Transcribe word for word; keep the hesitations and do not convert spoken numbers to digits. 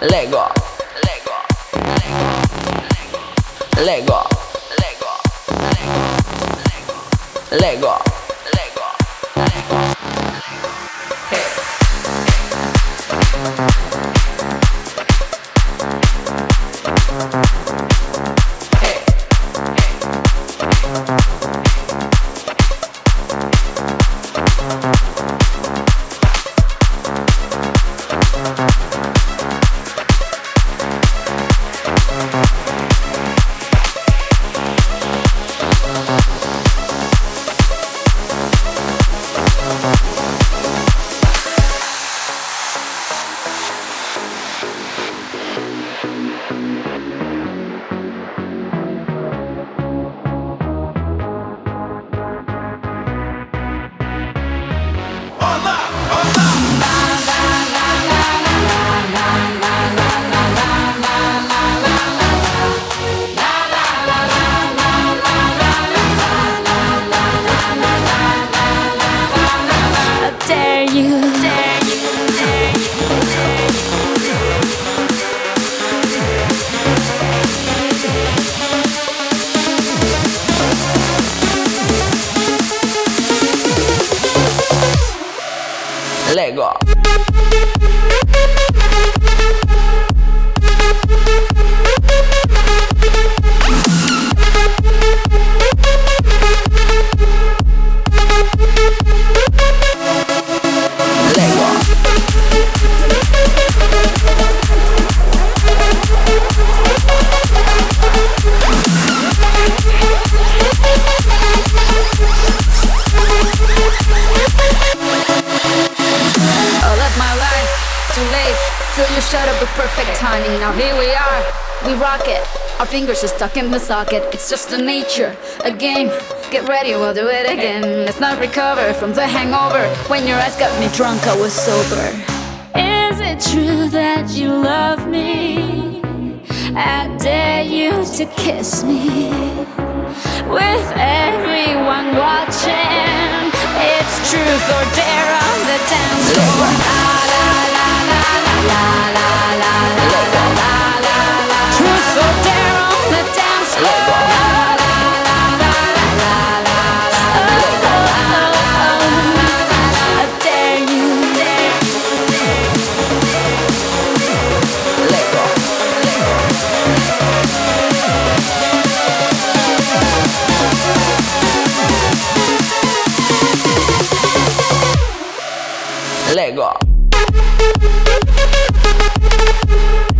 Lego, Lego, Lego, Lego, Lego, Lego, Lego, hey. Lego. Till you shut up with perfect timing. Now here we are, we rock it. Our fingers are stuck in the socket. It's just a nature, a game. Get ready, we'll do it again. Let's not recover from the hangover. When your eyes got me drunk, I was sober. Is it true that you love me? I dare you to kiss me. With everyone watching, it's truth or dare on the dance floor. La la la la la la la la la. Truth or dare on the dance floor. La la la la la la la. Oh, oh, oh. I dare you, dare you, dare you. Lego, Lego. Lego.